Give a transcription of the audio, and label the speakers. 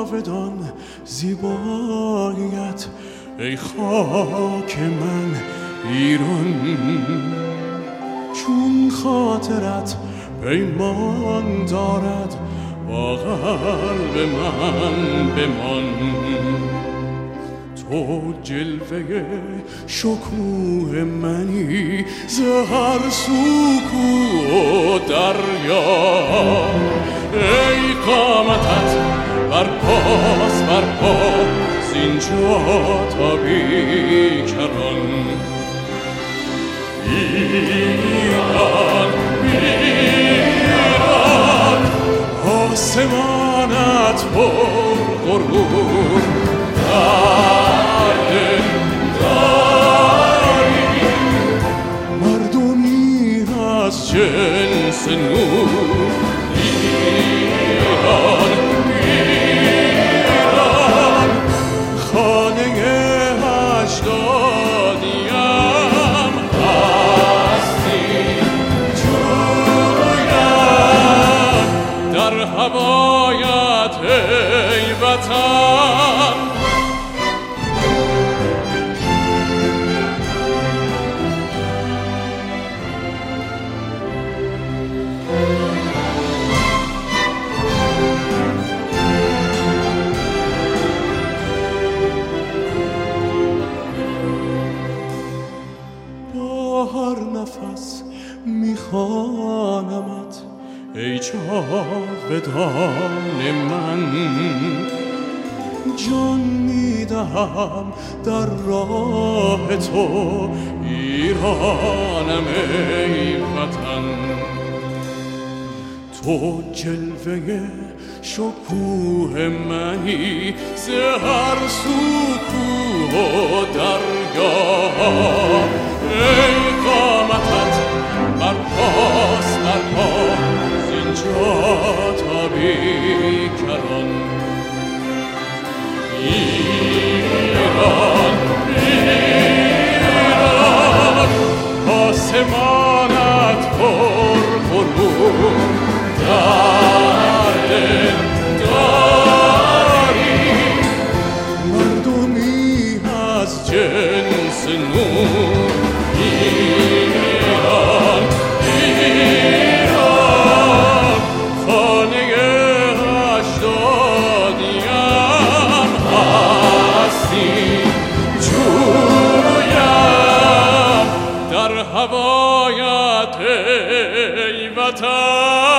Speaker 1: جاودان زیباییت ای خاک من ایران، چون خاطرت پیمان دارد با قلب من بمان. تو جلوه شکوه منی ز هر سو کوه و دریا، ای قامتت برپاس برپا زینجا تا بیکران. ایران ایران آسمانت پر غرور داری، مردمی از جنس نور. ایران ایران خانه اجدادیم هستی جویم در هوایت ای وطن. هر نفس میخوانمت ای جاودان من، جان میدهم در راه تو ایرانم ای وطن. تو جلوه شکوه منی ز هر سو کوه و دریا، ای قامتت برپاس برپا زینجا تا بیکران. ایران ایران آسمانت پر غرور داری، مردمی از جنس نور. ایران ایران خانه اجدادیم هستی جویم در هوایت ای وطن.